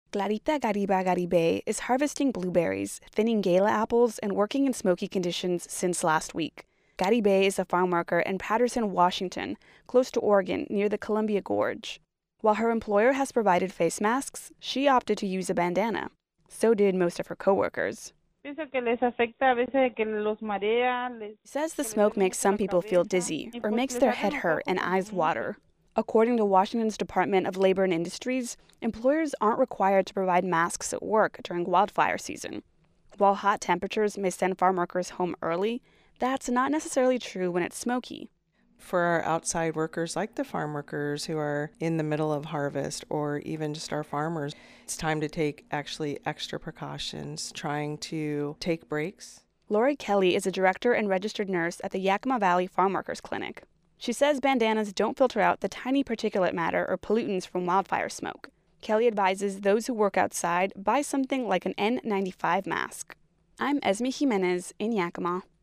Clarita Gariba Garibay is harvesting blueberries, thinning gala apples, and working in smoky conditions since last week. Garibay is a farm worker in Patterson, Washington, close to Oregon, near the Columbia Gorge. While her employer has provided face masks, she opted to use a bandana. So did most of her coworkers. She says the smoke makes some people feel dizzy or makes their head hurt and eyes water. According to Washington's Department of Labor and Industries, employers aren't required to provide masks at work during wildfire season. While hot temperatures may send farm workers home early, that's not necessarily true when it's smoky. For our outside workers, like the farm workers who are in the middle of harvest, or even just our farmers, it's time to take actually extra precautions, trying to take breaks. Lori Kelly is a director and registered nurse at the Yakima Valley Farm Workers Clinic. She says bandanas don't filter out the tiny particulate matter or pollutants from wildfire smoke. Kelly advises those who work outside buy something like an N95 mask. I'm Esme Jimenez in Yakima.